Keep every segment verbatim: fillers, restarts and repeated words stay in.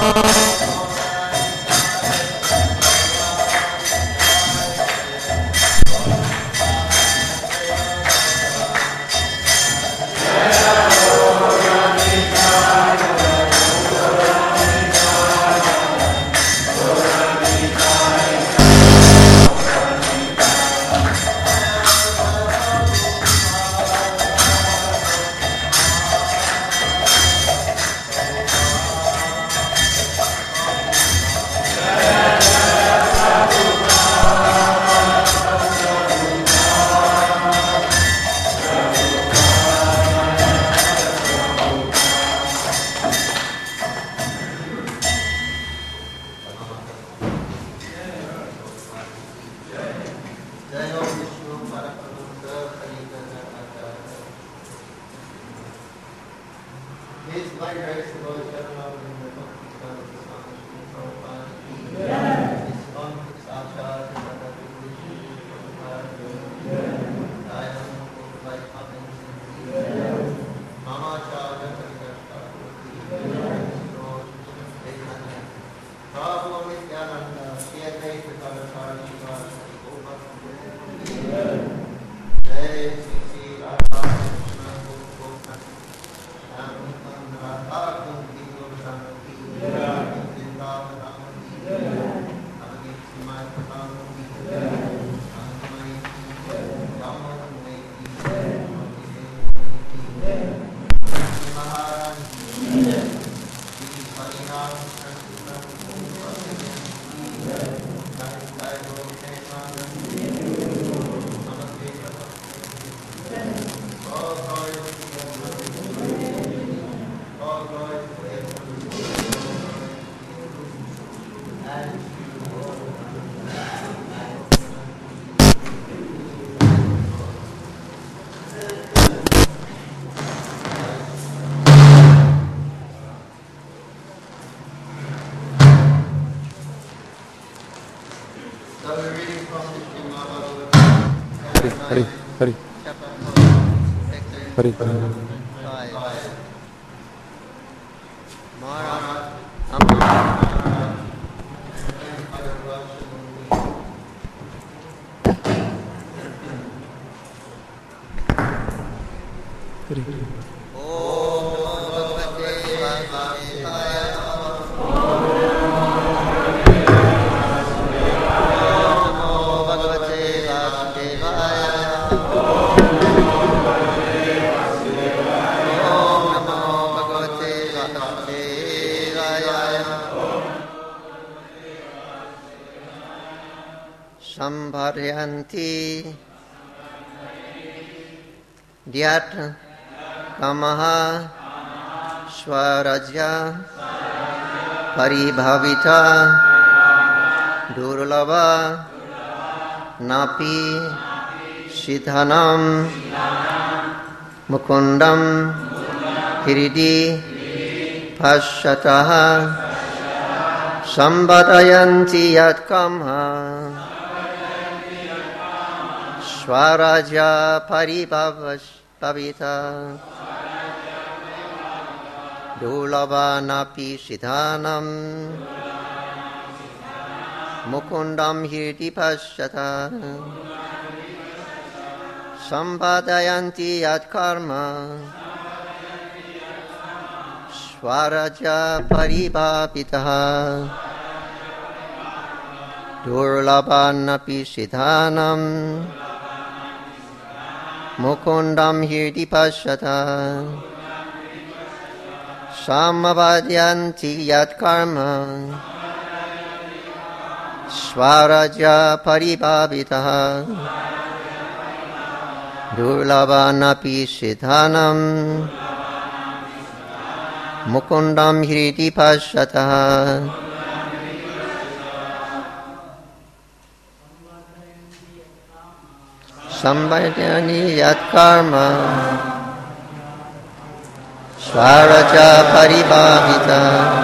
Hari, Hari, Hari. Sambharyanti Dyat Kamaha Swarajya Paribhavita Durlava Napi Shidhanam Mukundam Hiridi Pashyataha Sambharayanti Yat Kamaha Swaraja Paribhavita Dulava Napi Shidhanam Mukundam Hirdi Pashyata Sambhadayanti Yat Karma Swaraja Paribhavita Durlava Napi Shidhanam Mukundam Hirdi Pashyata Samavadyanti Yat Karma Swaraja Paribhavita Durlava Napi Shidhanam Mukundam Hirdi Pashyata Sambhadyani Yat Karma Swaraja Paribhavita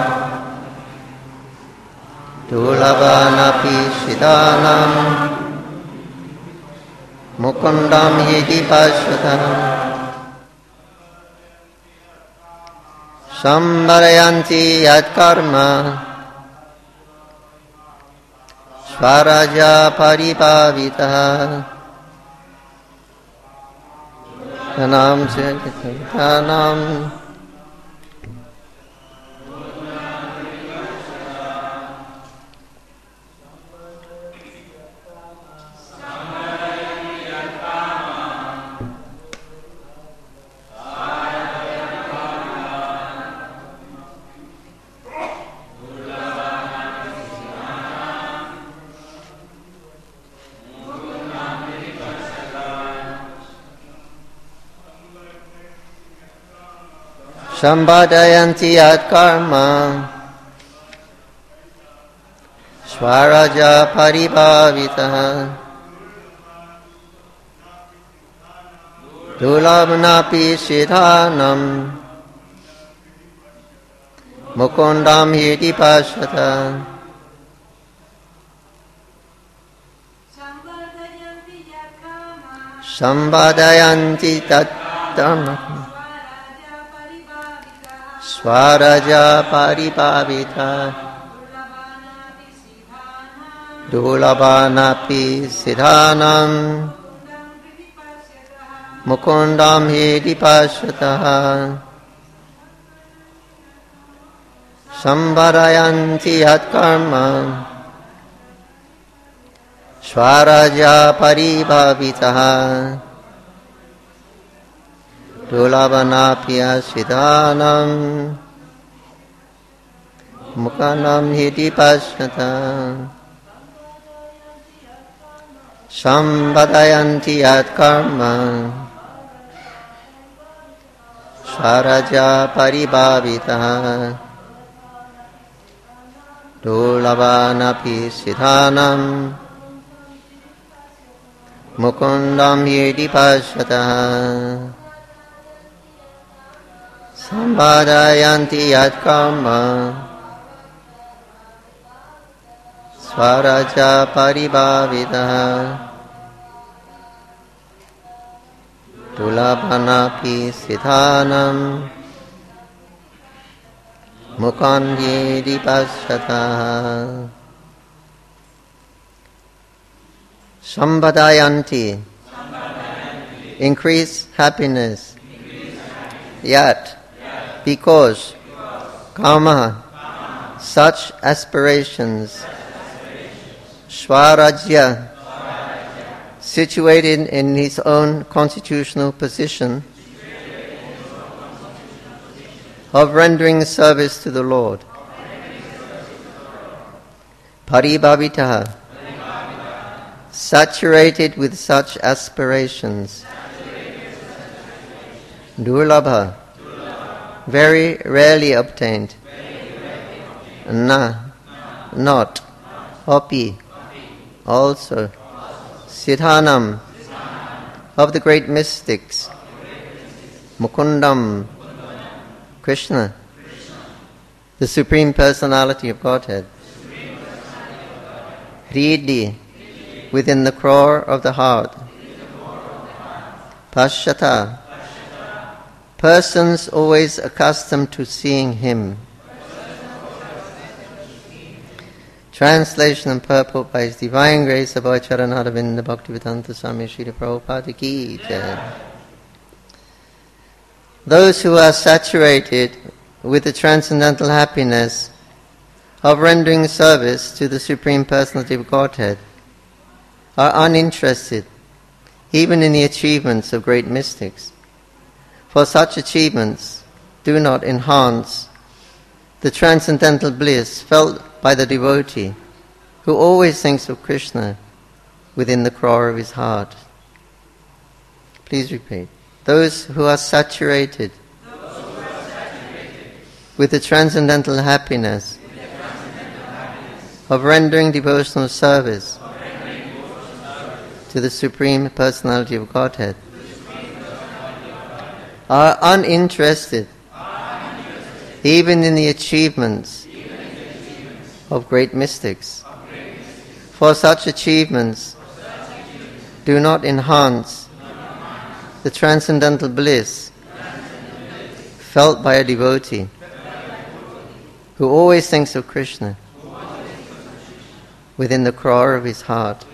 Dulava Napi Shidhanam Mukundam Hirdi Pashyata Sambharayanti yat karma Svaraja paribhavita Tanam Tanam Sambhadayanti yat karma Svaraja paribhavita Dulabhanapi siddhanam Mukundam hiti pasata Sambhadayanti tat dhamma Svaraja paribhavita Dulabhanapi siddhanam Mukundam hiti pasataha Sambharayanti yat karma Svaraja paribhavita Dulabhanapya siddhanam Mukundam hiti pasata Sambhadayanti yat karma Svaraja paribhavita Dulabhanapi siddhanam Mukundam hiti pasata Sambhadayanti yat karma Svaraja paribhavita Dulabhanapi siddhanam Mukundam hiti pasata Sambhadayanti increase happiness yat because kama such aspirations Swarajya situated in his own constitutional position of rendering service to the Lord. Paribhavitaha saturated with such aspirations. Durlabha very rarely obtained. Na not. Api also. Siddhanam of the great mystics. Mukundam Krishna the Supreme Personality of Godhead. Hridi within the core of the heart. Pashyata persons always accustomed to seeing him. Translation and purport by His Divine Grace of Charanaravinda Bhaktivedanta Swami Srila Prabhupada Ki Jai. Those who are saturated with the transcendental happiness of rendering service to the Supreme Personality of Godhead are uninterested even in the achievements of great mystics. For such achievements do not enhance the transcendental bliss felt by the devotee who always thinks of Krishna within the core of his heart. Please repeat. Those who are saturated, Those who are saturated with the transcendental happiness, the transcendental happiness of rendering devotional service, of rendering devotional service to the Supreme Personality of Godhead, are uninterested, are uninterested even in the achievements, even in the achievements of great mystics. Of great mystics. For such achievements, For such achievements do not enhance, do not enhance the transcendental bliss, transcendental bliss felt by a devotee, who always thinks of Krishna within the core of his heart.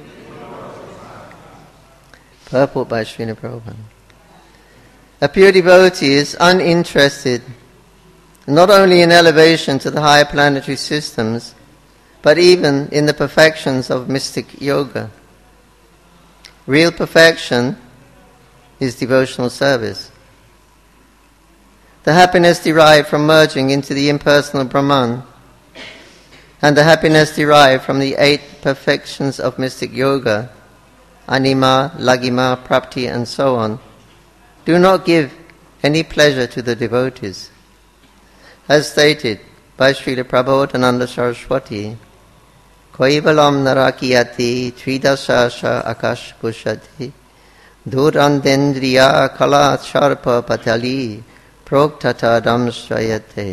Purport by Srila Prabhupada. A pure devotee is uninterested not only in elevation to the higher planetary systems, but even in the perfections of mystic yoga. Real perfection is devotional service. The happiness derived from merging into the impersonal Brahman and the happiness derived from the eight perfections of mystic yoga, anima, lagima, prapti, and so on, do not give any pleasure to the devotees. As stated by Srila Prabodhananda Saraswati, Koivalam narakiyati tridasasha akash kushati durandendriya kala sharpa patali proktata damsrayate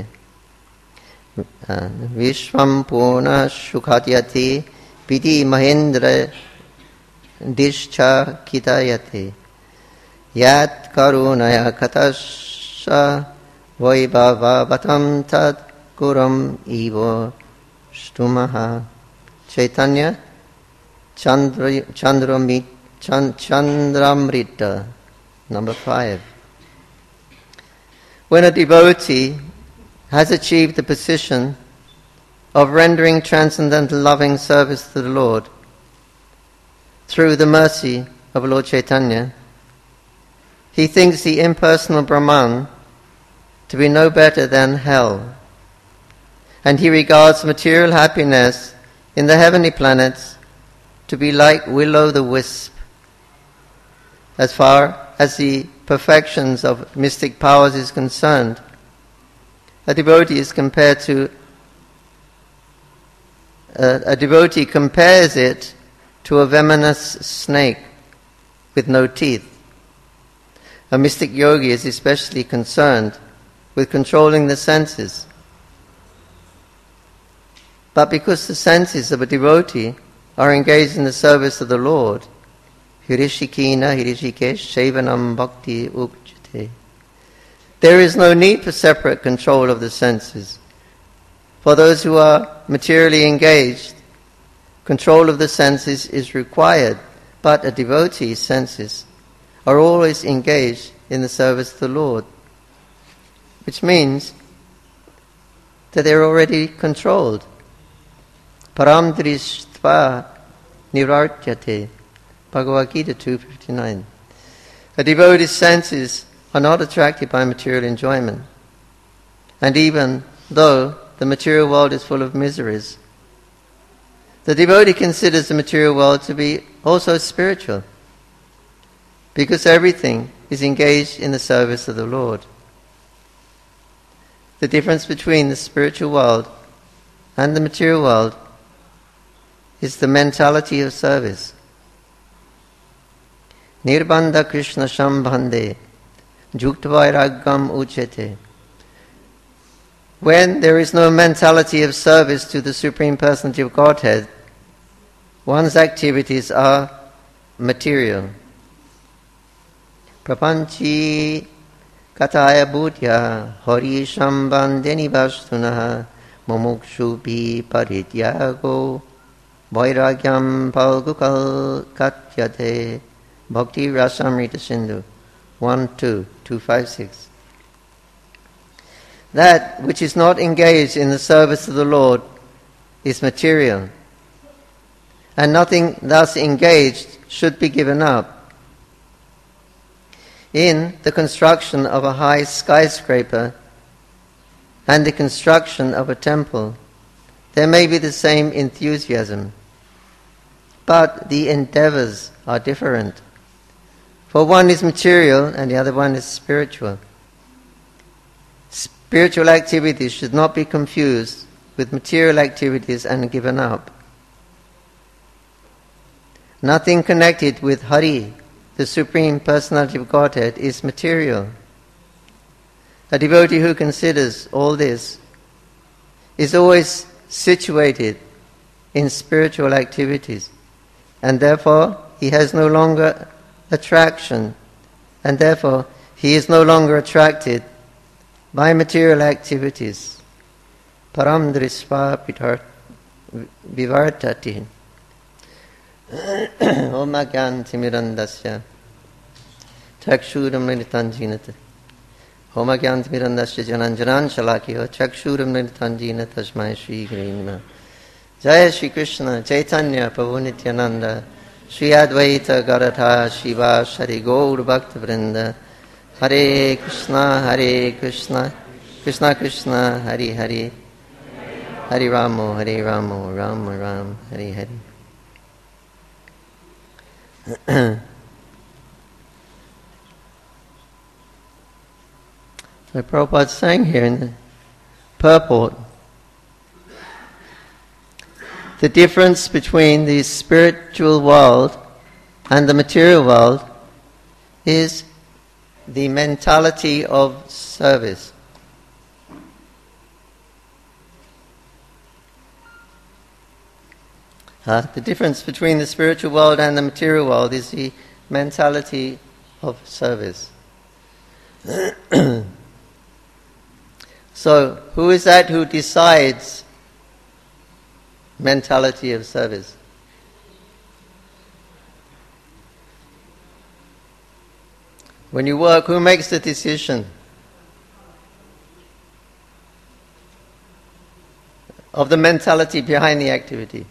vishvam purna shukatyati piti mahendra dishcha kitayate yat karunaya katasha vaibhavatam tad kuram ivo shtumaha. Chaitanya Chandra, Chandramit, Chand, Chandramrita, number five. When a devotee has achieved the position of rendering transcendental loving service to the Lord through the mercy of Lord Chaitanya, he thinks the impersonal Brahman to be no better than hell, and he regards material happiness in the heavenly planets to be like will-o'-the-wisp. As far as the perfections of mystic powers is concerned, a devotee is compared to uh, a devotee compares it to a venomous snake with no teeth. A mystic yogi is especially concerned with controlling the senses. But because the senses of a devotee are engaged in the service of the Lord, hirishikina hirishikesh sevanam bhakti ukjate, there is no need for separate control of the senses. For those who are materially engaged, control of the senses is required, but a devotee's senses are always engaged in the service of the Lord, which means that they're already controlled. Param drishtva nirartyate, Bhagavad Gita two fifty-nine. A devotee's senses are not attracted by material enjoyment. And even though the material world is full of miseries, the devotee considers the material world to be also spiritual, because everything is engaged in the service of the Lord. The difference between the spiritual world and the material world is the mentality of service. Nirbandha Krishna Shambhande Juktvairagam Uchete. When there is no mentality of service to the Supreme Personality of Godhead, one's activities are material. Prapanchi kataya bhutya hari shambandeni vastunaha mumukshupi parityago vairagyam palgukal katyate. Bhakti Rasamrita Sindhu one two two five six. That which is not engaged in the service of the Lord is material, and nothing thus engaged should be given up. In the construction of a high skyscraper and the construction of a temple, there may be the same enthusiasm, but the endeavors are different. For one is material and the other one is spiritual. Spiritual activities should not be confused with material activities and given up. Nothing connected with Hari, the Supreme Personality of Godhead, is material. A devotee who considers all this is always situated in spiritual activities, and therefore he has no longer attraction, and therefore he is no longer attracted by material activities. param drisva pitar vivartati. Om Agyantimirandasya Chakshuram Niritanjinata Om Agyantimirandasya Jananjanan Shalakyo Chakshuram Niritanjina Tasmai Shri Grinima Jaya Shri Krishna Chaitanya Prabhu Nityananda Shri Advaita Garadha Shiva Shri Gaur Bhakta Vrinda Hare Krishna Hare Krishna Krishna Krishna Hare Hare Hare Ramo Hare Ramo Rama Ram Hare Hare. So Prabhupada saying here in the purport, the difference between the spiritual world and the material world is the mentality of service. Uh, the difference between the spiritual world and the material world is the mentality of service. So, who is that who decides mentality of service? When you work, who makes the decision of the mentality behind the activity?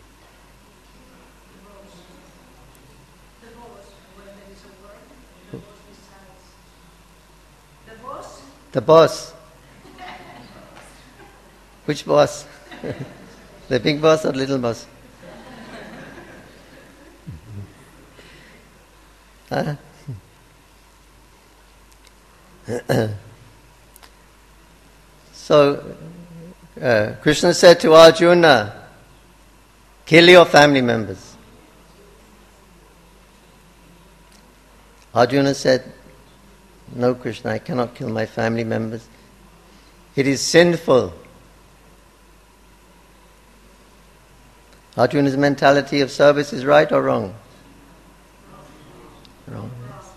The boss. Which boss? The big boss or little boss? Huh? So, uh, Krishna said to Arjuna, kill your family members. Arjuna said, no, Krishna, I cannot kill my family members. It is sinful. Arjuna's mentality of service is right or wrong? Wrong.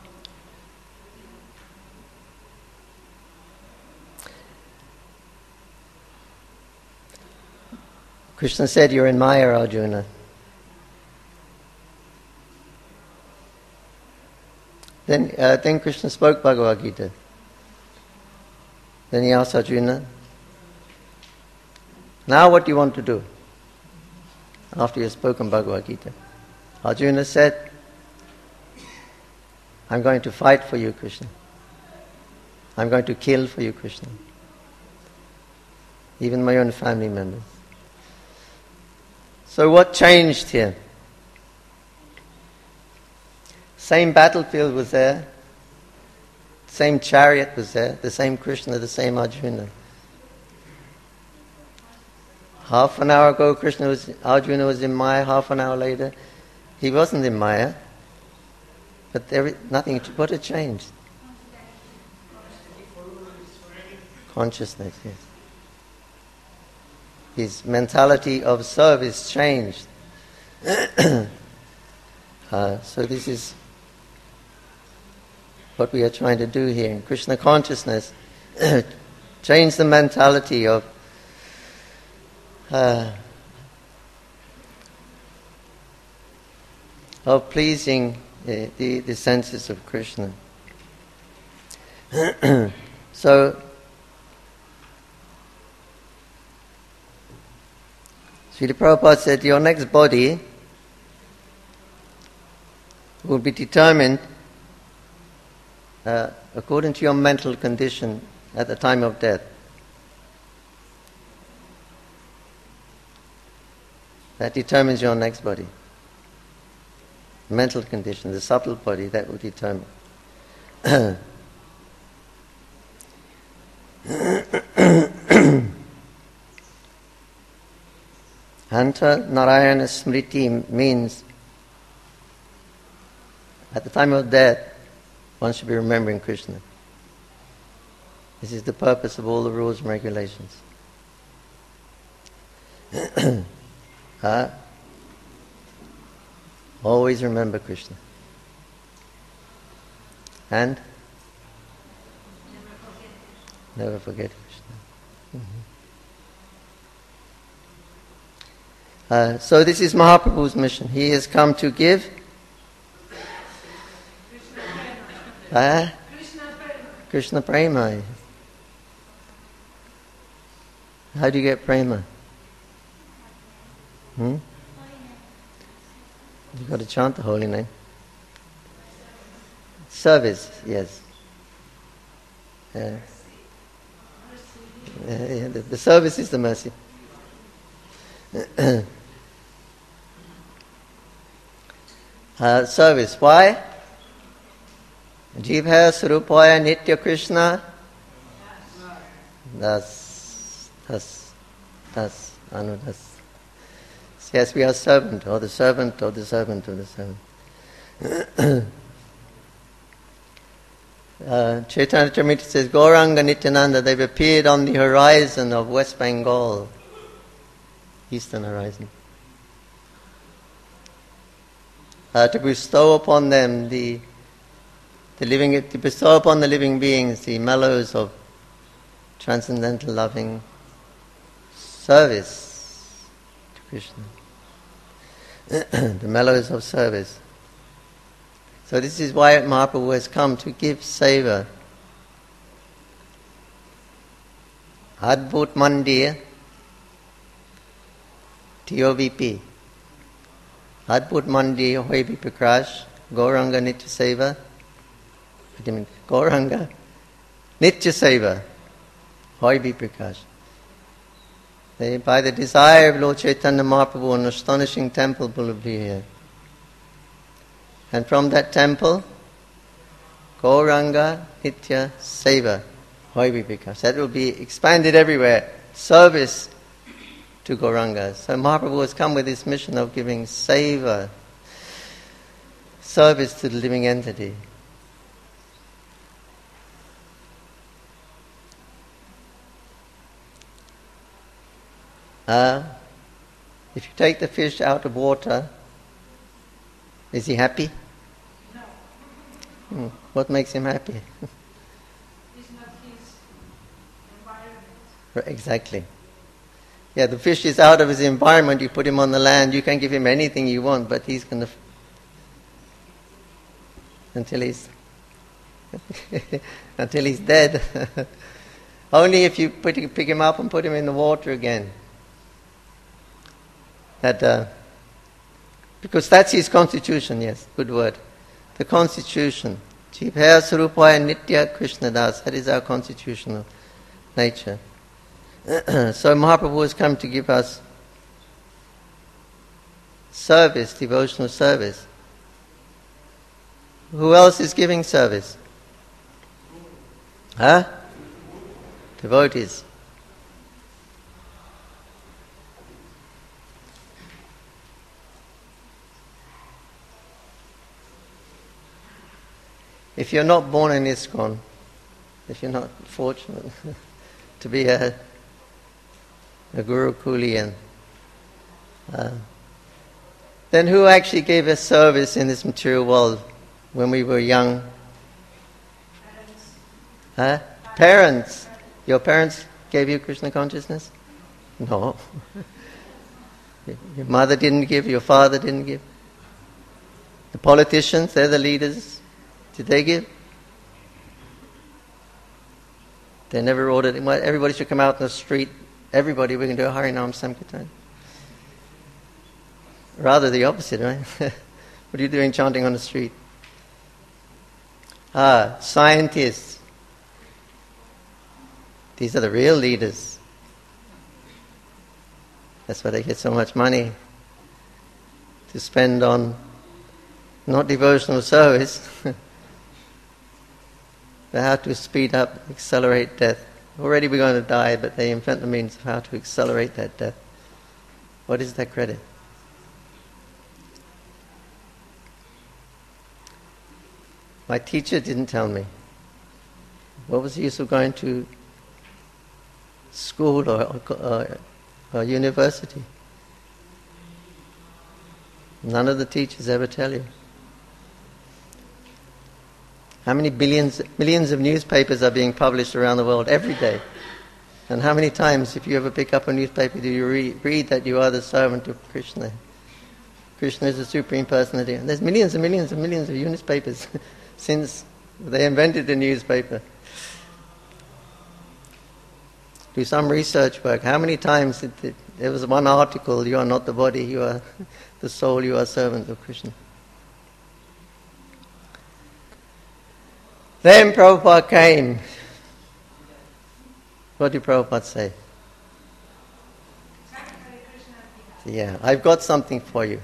Krishna said, you're in Maya, Arjuna. Then, uh, then Krishna spoke Bhagavad Gita. Then he asked Arjuna, now what do you want to do? After you have spoken Bhagavad Gita. Arjuna said, I'm going to fight for you, Krishna. I'm going to kill for you, Krishna. Even my own family members. So what changed here? Same battlefield was there, same chariot was there, the same Krishna, the same Arjuna. Half an hour ago, Krishna was, Arjuna was in Maya. Half an hour later, he wasn't in Maya. But every, nothing. What had changed? Consciousness. Yes. His mentality of service changed. uh, so this is what we are trying to do here in Krishna consciousness. Change the mentality of uh, of pleasing uh, the, the senses of Krishna. So Srila Prabhupada said, your next body will be determined uh, according to your mental condition at the time of death. That determines your next body. Mental condition, the subtle body, that will determine. Hanta Narayana Smriti means at the time of death, one should be remembering Krishna. This is the purpose of all the rules and regulations. uh, always remember Krishna. And? Never forget Krishna. Mm-hmm. Uh, so this is Mahaprabhu's mission. He has come to give uh, Krishna Prema. How do you get Prema? Hmm? You've got to chant the holy name. Service, yes. Uh, uh, yeah, the, the service is the mercy. uh, service. Why? Jivha Sarupaya Nitya Krishna. Das, das, das, anu, das. Yes, we are servant, or the servant, or the servant, or the servant. uh, Chaitanya Charitamrita says, Gauranga Nityananda, they've appeared on the horizon of West Bengal, eastern horizon, uh, to bestow upon them the the living, to bestow upon the living beings the mellows of transcendental loving service to Krishna. The mellows of service. So this is why Mahaprabhu has come to give seva. Adbhut Mandir T O V P. Adbhut Mandir Hoy Bhi Prakash Gauranga Nitya Seva. I mean Gauranga Nitya Seva Hoy Bhi Prakash. They, by the desire of Lord Chaitanya Mahaprabhu, an astonishing temple will be here. And from that temple, Gauranga Nitya Seva Hoy Bhi Prakash. That will be expanded everywhere. Service to Gauranga. So Mahaprabhu has come with this mission of giving seva, service to the living entity. Uh, if you take the fish out of water, is he happy? No. Hmm. What makes him happy? It's not his environment. Exactly. Yeah, the fish is out of his environment, you put him on the land, you can give him anything you want, but he's going to... F- until he's... until he's dead. Only if you put, pick him up and put him in the water again. That, uh, because that's his constitution, yes, good word. The constitution. Jivha Sarupaya Nitya Krishna Das, that is our constitutional nature. So Mahaprabhu has come to give us service, devotional service. Who else is giving service? Huh? Devotees. If you're not born in ISKCON, if you're not fortunate to be a, a Guru Kulian, uh, then who actually gave us service in this material world when we were young? Parents. Huh? Parents. Your parents gave you Krishna consciousness? No. Your mother didn't give, your father didn't give. The politicians, they're the leaders. Did they give? They never ordered, everybody should come out in the street, everybody, we can do a Harinam Sankirtan. Rather the opposite, right? What are you doing chanting on the street? Ah, scientists. These are the real leaders. That's why they get so much money to spend on not devotional service, but how to speed up, accelerate death. Already we're going to die, but they invent the means of how to accelerate that death. What is that credit? My teacher didn't tell me. What was the use of going to school or, or, or university? None of the teachers ever tell you. How many billions, millions of newspapers are being published around the world every day? And how many times, if you ever pick up a newspaper, do you re- read that you are the servant of Krishna? Krishna is the Supreme Personality. And there's millions and millions and millions of newspapers since they invented the newspaper. Do some research work. How many times did it, there was one article, you are not the body, you are the soul, you are servant of Krishna. Then Prabhupada came. What did Prabhupada say? Yeah, I've got something for you.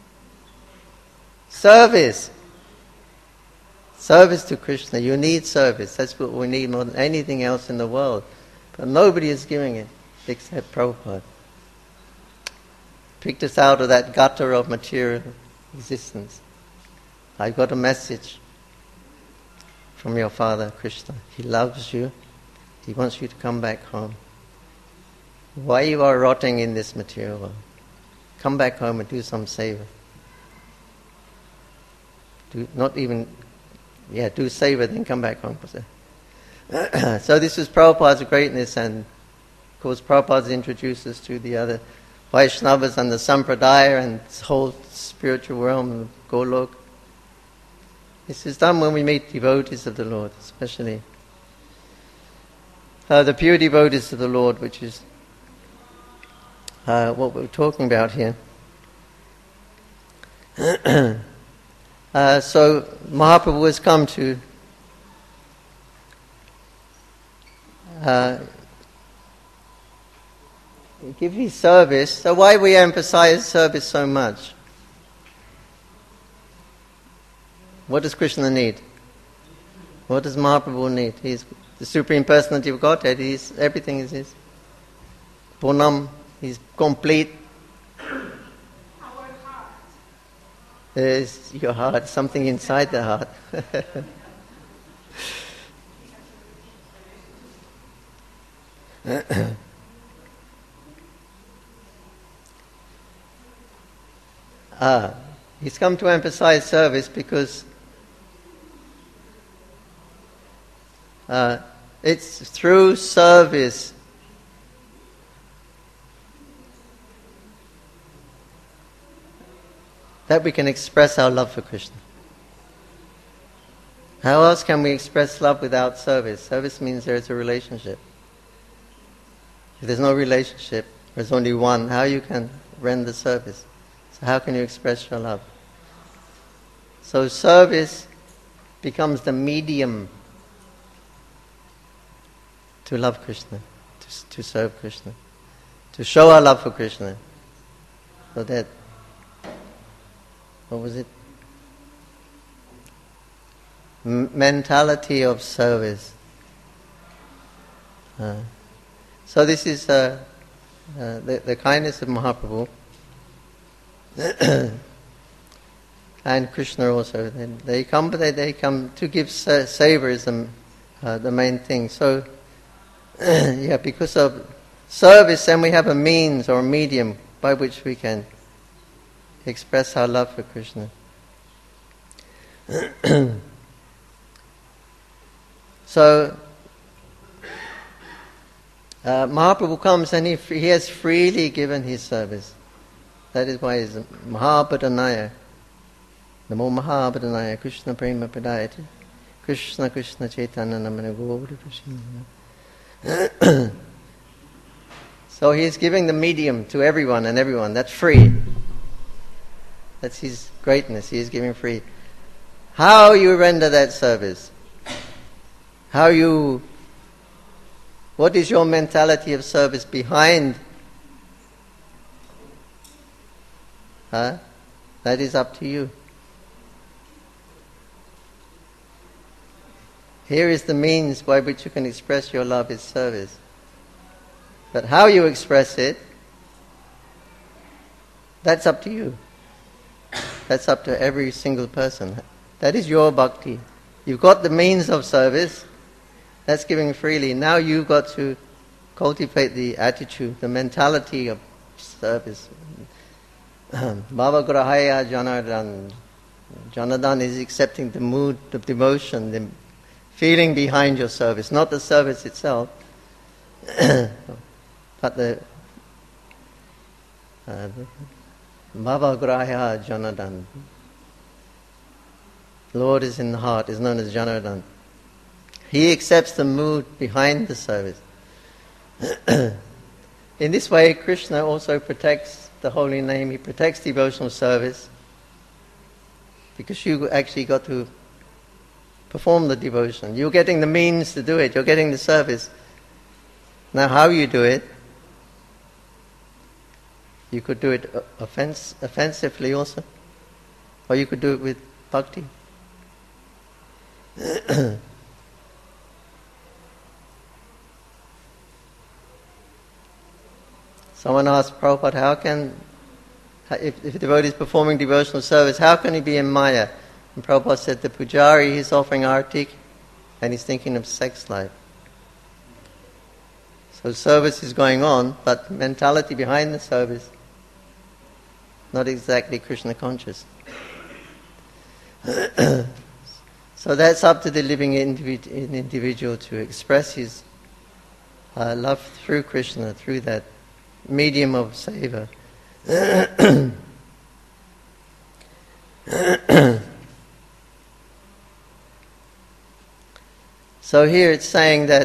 Service. Service to Krishna. You need service. That's what we need more than anything else in the world. But nobody is giving it except Prabhupada. Picked us out of that gutter of material existence. I've got a message from your Father, Krishna. He loves you. He wants you to come back home. Why you are rotting in this material world? Come back home and do some seva. Do not even, yeah, do seva, then come back home. So this was Prabhupada's greatness, and of course Prabhupada introduced us to the other Vaishnavas and the Sampradaya and this whole spiritual realm of Golok. This is done when we meet devotees of the Lord, especially uh, the pure devotees of the Lord, which is uh, what we're talking about here. uh, so Mahaprabhu has come to uh, give his service. So why we emphasize service so much? What does Krishna need? What does Mahaprabhu need? He's the Supreme Personality of Godhead. He's, everything is his. Purnam, he's complete. Our heart. There's your heart, something inside the heart. ah, he's come to emphasize service because uh, it's through service that we can express our love for Krishna. How else can we express love without service? Service means there is a relationship. If there's no relationship, there's only one, how you can render service? So how can you express your love? So service becomes the medium to love Krishna, to, to serve Krishna, to show our love for Krishna. So that, what was it? M- mentality of service. Uh, so this is uh, uh, the, the kindness of Mahaprabhu. And Krishna also. They, they come, but they, they come to give sa- savor is the, uh, the main thing. So, yeah, because of service, then we have a means or a medium by which we can express our love for Krishna. So, uh, Mahaprabhu comes and he, he has freely given his service. That is why he's Mahabhadanaya. Namo Mahabhadanaya Krishna Prema Pradayati Krishna Krishna Chaitanya Namana Gaura Krishna. So he's giving the medium to everyone and everyone. That's free. That's his greatness. He is giving free. How you render that service? How you... What is your mentality of service behind? Huh? That is up to you. Here is the means by which you can express your love is service. But how you express it, that's up to you. That's up to every single person. That is your bhakti. You've got the means of service, that's giving freely. Now you've got to cultivate the attitude, the mentality of service. Bhava Grahaya Janardan. Janardan is accepting the mood of devotion, the feeling behind your service, not the service itself. but the uh, Bhavagrahya Janardhan, Lord is in the heart, is known as Janardhan. He accepts the mood behind the service. In this way, Krishna also protects the holy name. He protects devotional service because you actually got to perform the devotion. You're getting the means to do it. You're getting the service. Now, how you do it? You could do it offense, offensively also, or you could do it with bhakti. Someone asked Prabhupada, how can, if, if a devotee is performing devotional service, how can he be in Maya? And Prabhupada said, the pujari, he's offering artik, and he's thinking of sex life. So service is going on, but mentality behind the service, not exactly Krishna conscious. So that's up to the living individ- individual to express his uh, love through Krishna, through that medium of seva. So here it's saying that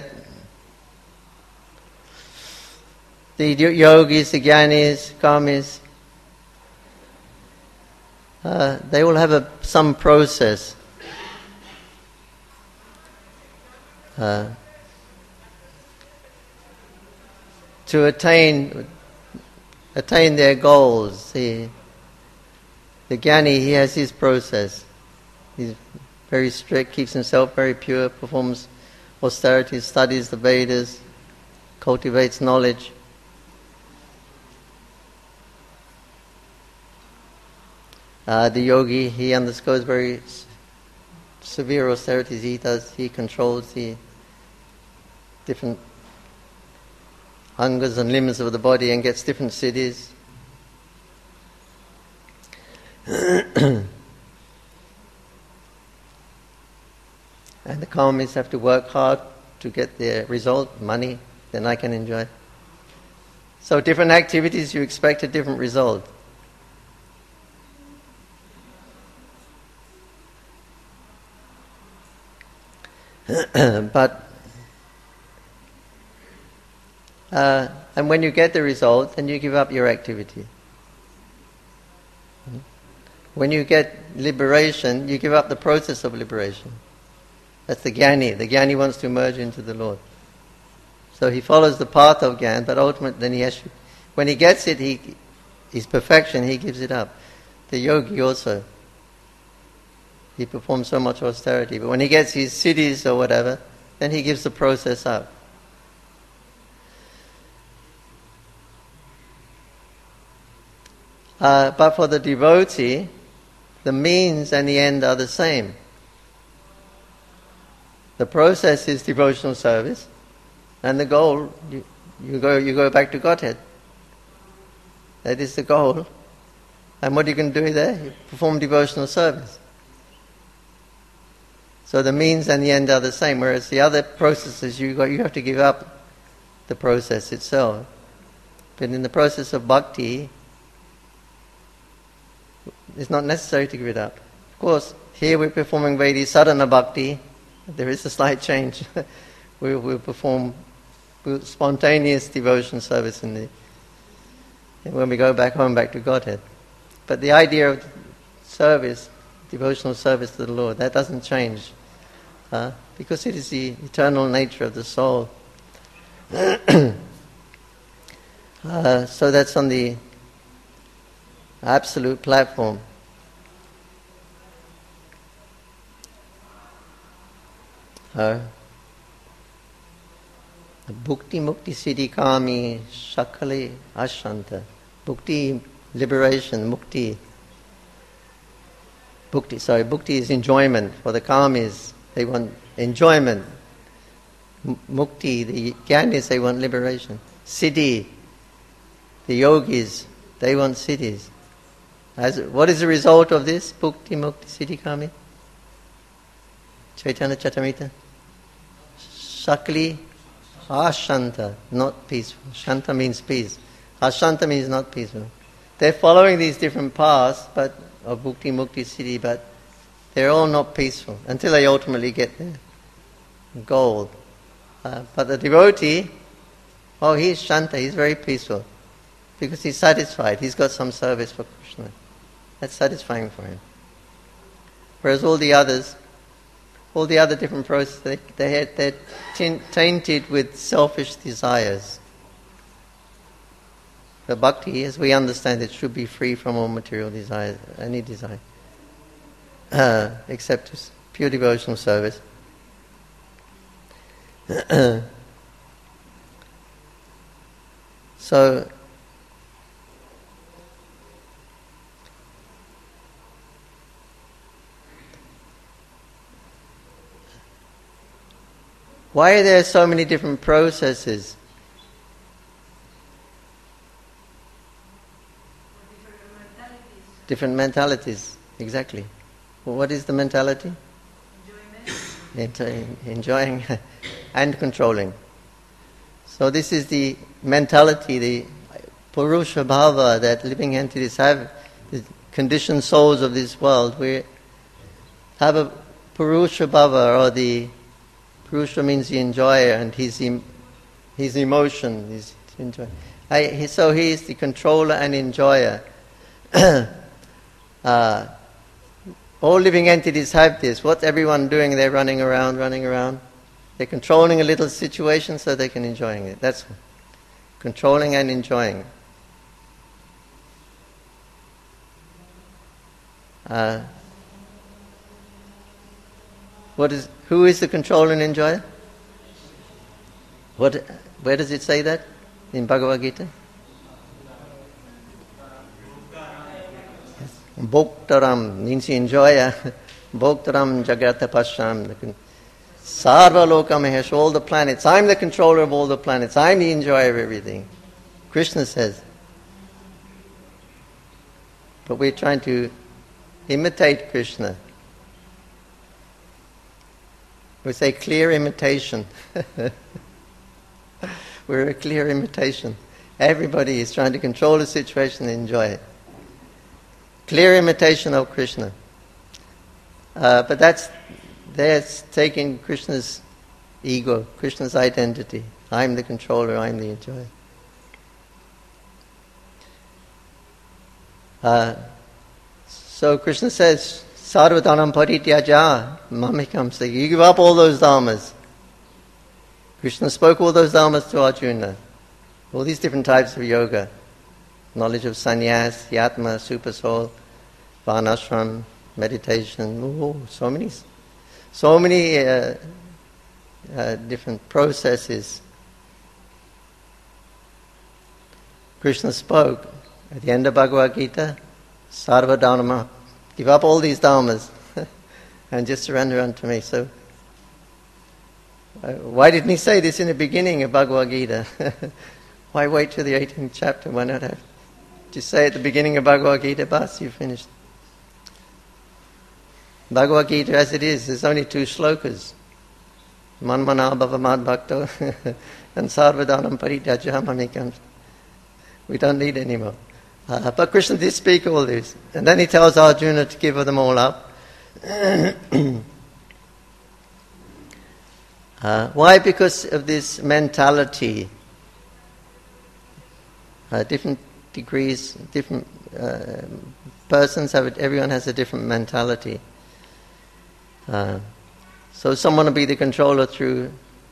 the yogis, the jnanis, karmis, uh, they all have a, some process uh, to attain attain their goals. The, the jnani, he has his process. He's very strict, keeps himself very pure, performs austerities, studies the Vedas, cultivates knowledge. Uh, the yogi, he undergoes very s- severe austerities. He does, he controls the different hungers and limbs of the body and gets different siddhis. And the karmis have to work hard to get their result, money, then I can enjoy. So different activities, you expect a different result. But uh, and when you get the result, then you give up your activity. When you get liberation, you give up the process of liberation. That's the jnani. The jnani wants to merge into the Lord. So he follows the path of jnana, but ultimately then he has to, when he gets it, he his perfection, he gives it up. The yogi also, he performs so much austerity, but when he gets his siddhis or whatever, then he gives the process up. Uh, but for the devotee, the means and the end are the same. The process is devotional service, and the goal, you, you go you go back to Godhead. That is the goal. And what you can do there? You perform devotional service. So the means and the end are the same, whereas the other processes, you got, you have to give up the process itself. But in the process of bhakti, it's not necessary to give it up. Of course, here we're performing Vaidhi sadhana bhakti. There is a slight change. we will perform spontaneous devotion service in the when we go back home, back to Godhead. But the idea of service, devotional service to the Lord, that doesn't change. Uh, because it is the eternal nature of the soul. uh, so that's on the absolute platform. Uh, Bhukti mukti siddhi kami shakali ashanta. Bhukti, liberation, mukti. Bhukti, sorry, bhukti is enjoyment. For the kamis, they want enjoyment. M- mukti, the jnanis, they want liberation. Siddhi, the yogis, they want siddhis. As, what is the result of this? Bhukti mukti siddhi kami? Chaitanya Charitamrita? Shakli Ashanta, not peaceful. Shanta means peace. Ashanta means not peaceful. They're following these different paths, but of bhukti, mukti, siddhi, but they're all not peaceful until they ultimately get their goal. Uh, but the devotee, oh, he's Shanta, he's very peaceful because he's satisfied. He's got some service for Krishna. That's satisfying for him. Whereas all the others, all the other different processes, they, they, they're tainted with selfish desires. But bhakti, as we understand it, should be free from all material desires, any desire, uh, except pure devotional service. So, why are there so many different processes? Different mentalities, exactly. Well, what is the mentality? Enjoyment. Enjoying and controlling. So this is the mentality, the Purusha Bhava that living entities have, the conditioned souls of this world. We have a Purusha Bhava, or the Purusha means the enjoyer, and his em, his emotion, his enjoy. I, he, so he is the controller and enjoyer. uh, all living entities have this. What's everyone doing? They're running around, running around. They're controlling a little situation so they can enjoying it. That's controlling and enjoying. Uh, what is? Who is the controller and enjoyer? What? Where does it say that in Bhagavad Gita? Bhoktaram means the enjoyer. Bhoktaram Jagrata Pasham. Sarva Loka Mahesh, all the planets. I'm the controller of all the planets. I'm the enjoyer of everything. Krishna says. But we're trying to imitate Krishna. We say clear imitation. We're a clear imitation. Everybody is trying to control the situation and enjoy it. Clear imitation of Krishna. Uh, but that's that's taking Krishna's ego, Krishna's identity. I'm the controller, I'm the enjoyer. Uh, so Krishna says, Sarvadhanam parityaja mamikam. So you give up all those dharmas. Krishna spoke all those dharmas to Arjuna. All these different types of yoga. Knowledge of sannyas, yatma, super soul, varnashram, meditation. Oh, so many, so many uh, uh, different processes. Krishna spoke at the end of Bhagavad Gita, Sarva Dharma, give up all these dharmas and just surrender unto me. So, uh, why didn't he say this in the beginning of Bhagavad Gita? Why wait till the eighteenth chapter? Why not have just say at the beginning of Bhagavad Gita, bas, you finished. Bhagavad Gita as it is, there's only two shlokas. Manmana bhava mad bhakto and sarvadhanam parityaja mamikam. We don't need any more. Uh, but Krishna did speak all this. And then he tells Arjuna to give them all up. uh, why? Because of this mentality. Uh, different degrees, different uh, persons have it, everyone has a different mentality. Uh, so someone will be the controller through,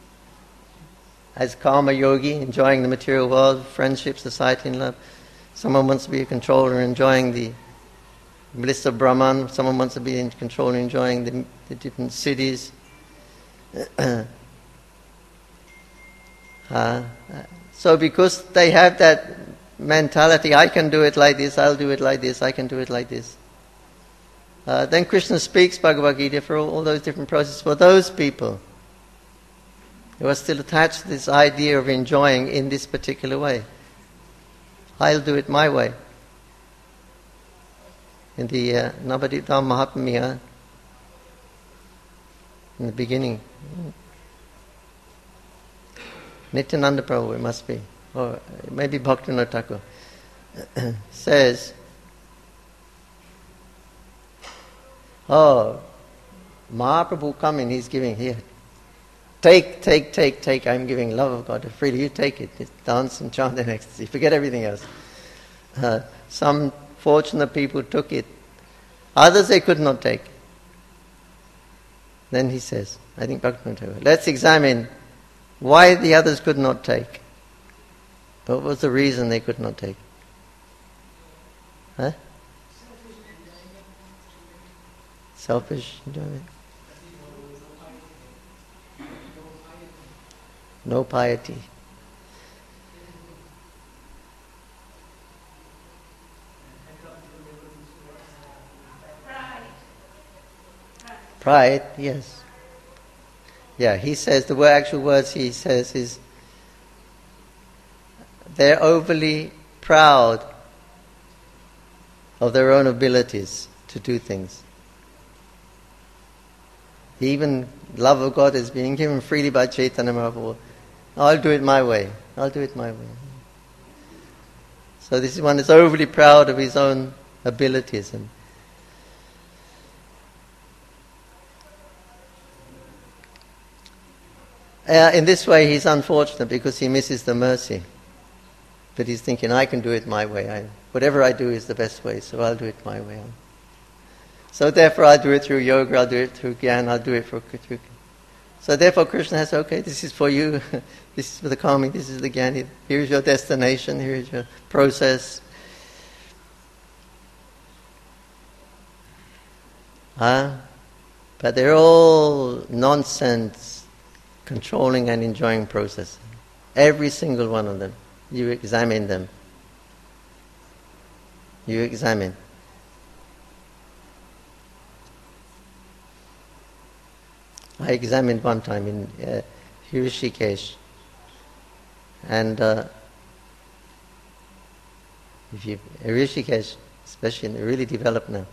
as karma yogi, enjoying the material world, friendship, society and love. Someone wants to be a controller, enjoying the bliss of Brahman. Someone wants to be in control, enjoying the, the different cities. uh, so because they have that mentality, I can do it like this, I'll do it like this, I can do it like this. Uh, then Krishna speaks Bhagavad Gita for all, all those different processes for those people who are still attached to this idea of enjoying in this particular way. I'll do it my way. In the uh, Navadita Mahatmya, in the beginning, Nityananda Prabhu, it must be, or maybe Bhaktivinoda Thakur, says, oh, Mahaprabhu coming, he's giving here. Take, take, take, take, I'm giving love of God freely. You take it. Just dance and chant in ecstasy. Forget everything else. Uh, some fortunate people took it. Others they could not take. Then he says, I think Bhaktivinoda Thakur, let's examine why the others could not take. What was the reason they could not take? Huh? Selfish enjoyment. No piety. Pride. Pride, yes. Yeah, he says, the word, actual words he says is, they're overly proud of their own abilities to do things. Even love of God is being given freely by Chaitanya Mahaprabhu. I'll do it my way. I'll do it my way. So this is one that's overly proud of his own abilities. And uh, in this way he's unfortunate because he misses the mercy. But he's thinking, I can do it my way. I, whatever I do is the best way, so I'll do it my way. So therefore I'll do it through yoga, I'll do it through Gyan, I'll do it for through. So therefore Krishna has, okay, this is for you, this is for the calming, this is the Gyan, here's your destination, here's your process. Huh? But they're all nonsense, controlling and enjoying processes. Every single one of them. You examine them. You examine. I examined one time in uh, Rishikesh, and uh, if you Rishikesh, especially in really developed now,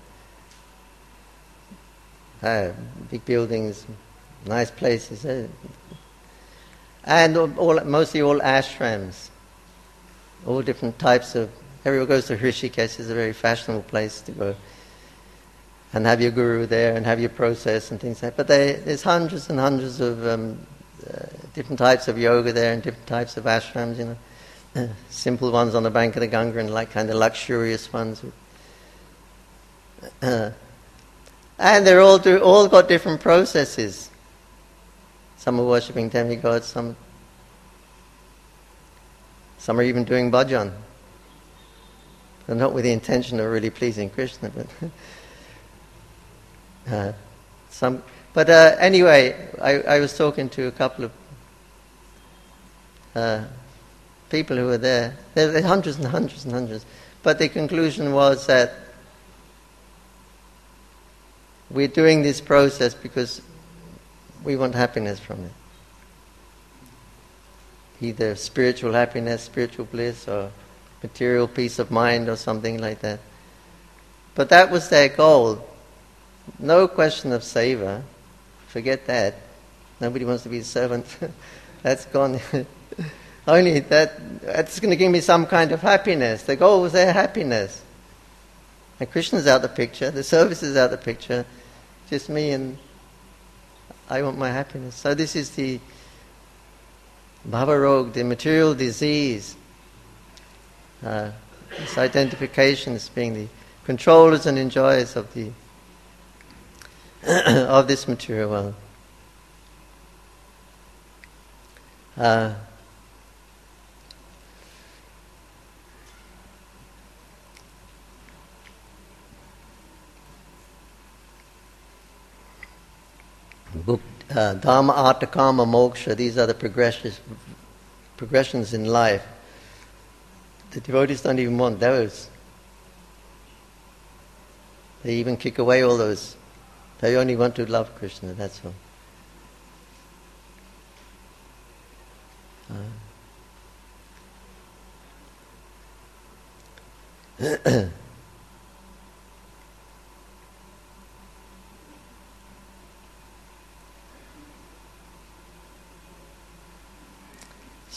uh, big buildings, nice places, uh, and all, all mostly all ashrams, all different types of. Everyone goes to Rishikesh. It's a very fashionable place to go. And have your guru there, and have your process and things like that. But they, there's hundreds and hundreds of um, uh, different types of yoga there, and different types of ashrams. You know, uh, simple ones on the bank of the Ganga, and like kind of luxurious ones. Uh, and they're all do all got different processes. Some are worshipping demigods. Some some are even doing bhajan, but not with the intention of really pleasing Krishna, but. Uh, some, but uh, anyway, I, I was talking to a couple of uh, people who were there. There were hundreds and hundreds and hundreds. But the conclusion was that we're doing this process because we want happiness from it. Either spiritual happiness, spiritual bliss, or material peace of mind, or something like that. But that was their goal. No question of seva. Forget that. Nobody wants to be a servant. That's gone. Only that, that's going to give me some kind of happiness. The goal was their happiness. And Krishna's out the picture. The service is out the picture. Just me and I want my happiness. So this is the bhavarog, the material disease. Uh, this identification as being the controllers and enjoyers of the of this material world. Uh, book, uh, Dhamma, Artha, Kama, Moksha, these are the progressions, progressions in life. The devotees don't even want those. They even kick away all those. They only want to love Krishna, that's all. Uh.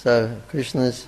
So Krishna's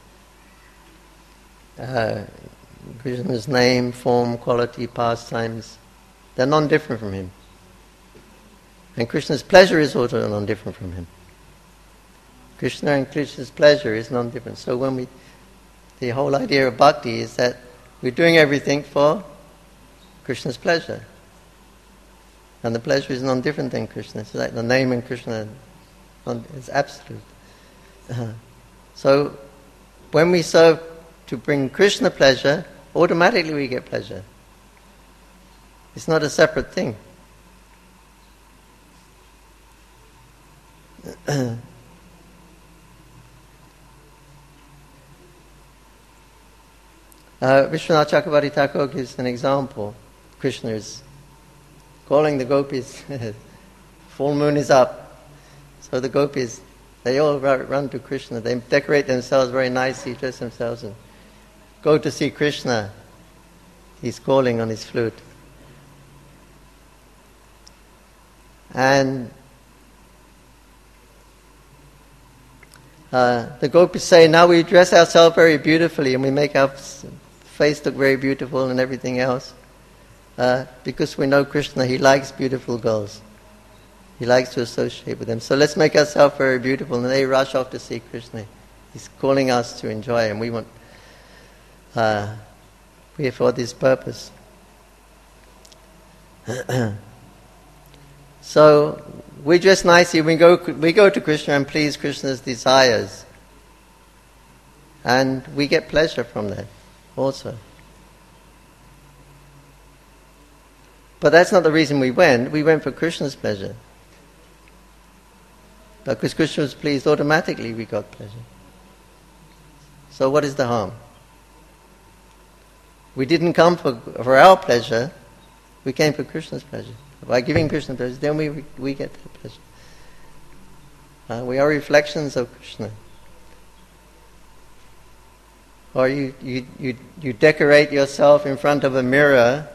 uh, Krishna's name, form, quality, pastimes, they're non-different from him. And Krishna's pleasure is also non-different from him. Krishna and Krishna's pleasure is non-different. So when we, the whole idea of bhakti is that we're doing everything for Krishna's pleasure. And the pleasure is non-different than Krishna. It's like the name in Krishna is absolute. Uh, so when we serve to bring Krishna pleasure, automatically we get pleasure. It's not a separate thing. uh, Vishwanath Chakravarti Thakur gives an example. Krishna is calling the gopis. Full moon is up. So the gopis, they all run to Krishna. They decorate themselves very nicely, dress themselves, and go to see Krishna. He's calling on his flute. And uh, the gopis say, now we dress ourselves very beautifully and we make our face look very beautiful and everything else. Uh, because we know Krishna, he likes beautiful girls. He likes to associate with them. So let's make ourselves very beautiful. And they rush off to see Krishna. He's calling us to enjoy him. We want, uh, we are for this purpose. So we dress nicely. We go, we go to Krishna and please Krishna's desires. And we get pleasure from that also. But that's not the reason we went. We went for Krishna's pleasure. Because Krishna was pleased, automatically we got pleasure. So what is the harm? We didn't come for, for our pleasure, we came for Krishna's pleasure. By giving Krishna pleasure, then we we get the pleasure. Uh, we are reflections of Krishna. Or you, you, you, you decorate yourself in front of a mirror.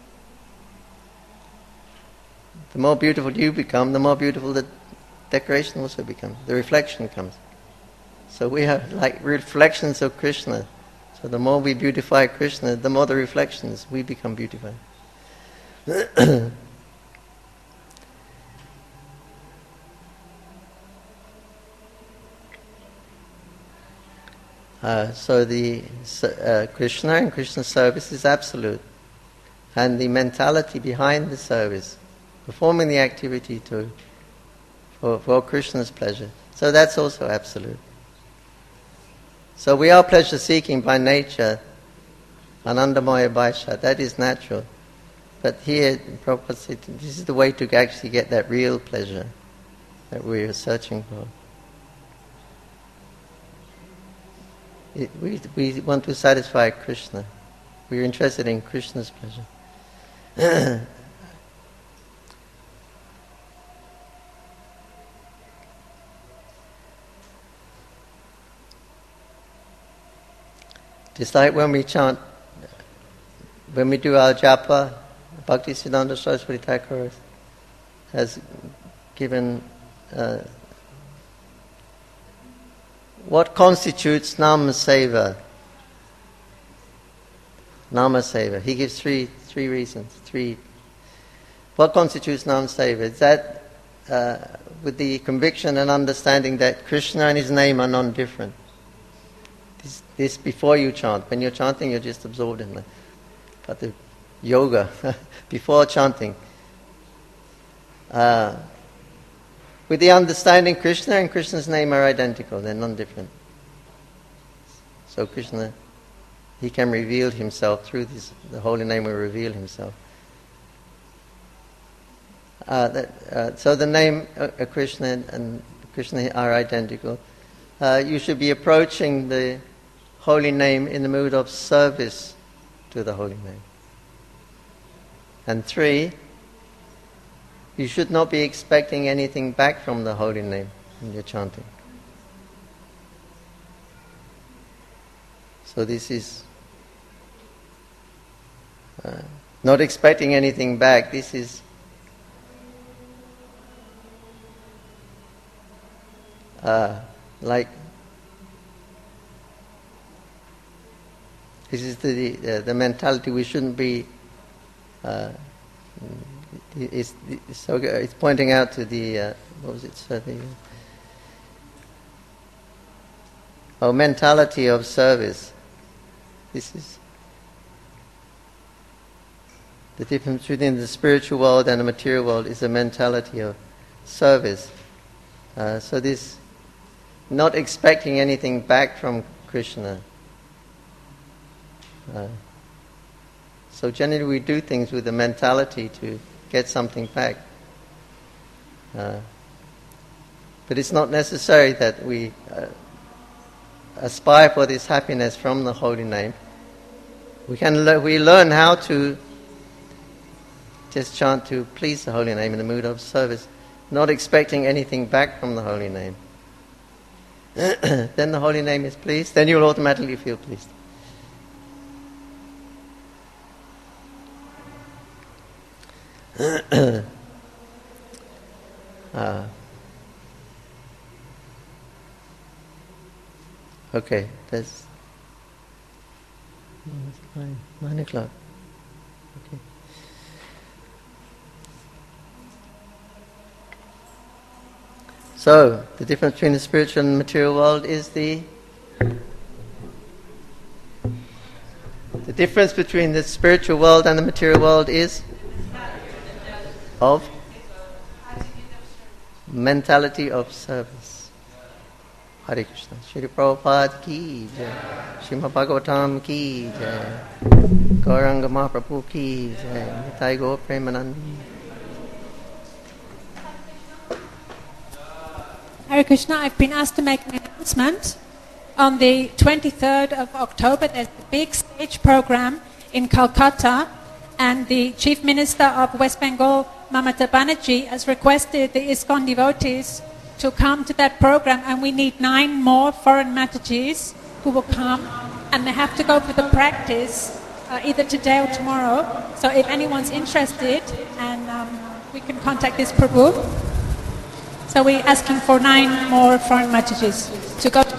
The more beautiful you become, the more beautiful the decoration also becomes. The reflection comes. So we are like reflections of Krishna. So the more we beautify Krishna, the more the reflections, we become beautified. uh, so the uh, Krishna and Krishna's service is absolute. And the mentality behind the service, performing the activity to for, for Krishna's pleasure. So that's also absolute. So we are pleasure seeking by nature, Anandamaya Vaisha, that is natural. But here, Prabhupada said, this is the way to actually get that real pleasure that we are searching for. It, we, we want to satisfy Krishna. We are interested in Krishna's pleasure. Just like when we chant, when we do our japa, Bhaktisiddhanta Saraswati Thakur has given uh, what constitutes Nama Seva. Nama Seva. He gives three three reasons. Three. What constitutes Nama Seva? Is that uh, with the conviction and understanding that Krishna and his name are non-different. This, this before you chant. When you're chanting, you're just absorbed in that. But the yoga, before chanting, uh, with the understanding Krishna and Krishna's name are identical, they're non-different. So Krishna, he can reveal himself through this, the holy name will reveal himself. Uh, that, uh, so the name uh, Krishna and, and Krishna are identical. Uh, you should be approaching the holy name in the mood of service to the holy name. And three, you should not be expecting anything back from the holy name when you're chanting. So this is uh, not expecting anything back. This is uh, like This is the uh, the mentality. We shouldn't be. Uh, it's, it's, it's pointing out to the uh, what was it? So the, oh, mentality of service. This is the difference between the spiritual world and the material world is a mentality of service. Uh, so this, not expecting anything back from Krishna. Uh, so generally we do things with the mentality to get something back. Uh, but it's not necessary that we uh, aspire for this happiness from the holy name. We can le- we learn how to just chant to please the holy name in the mood of service, not expecting anything back from the holy name. Then the holy name is pleased, then you'll automatically feel pleased. uh, okay, that's nine, nine o'clock. Okay. So, the difference between the spiritual and material world is the the difference between the spiritual world and the material world is of mentality of service. Hare Krishna. Shri Prabhupada ki jai. Srimad Bhagavatam ki jai. Gauranga Mahaprabhu ki jai. Nitai Gaur Premanandi. Hare Krishna, I've been asked to make an announcement. On the twenty-third of October, there's a big stage program in Calcutta, and the Chief Minister of West Bengal, Mamata Banerjee, has requested the ISKCON devotees to come to that program, and we need nine more foreign Mataji's who will come, and they have to go for the practice uh, either today or tomorrow. So if anyone's interested, and um, we can contact this Prabhu. So we're asking for nine more foreign Mataji's to go to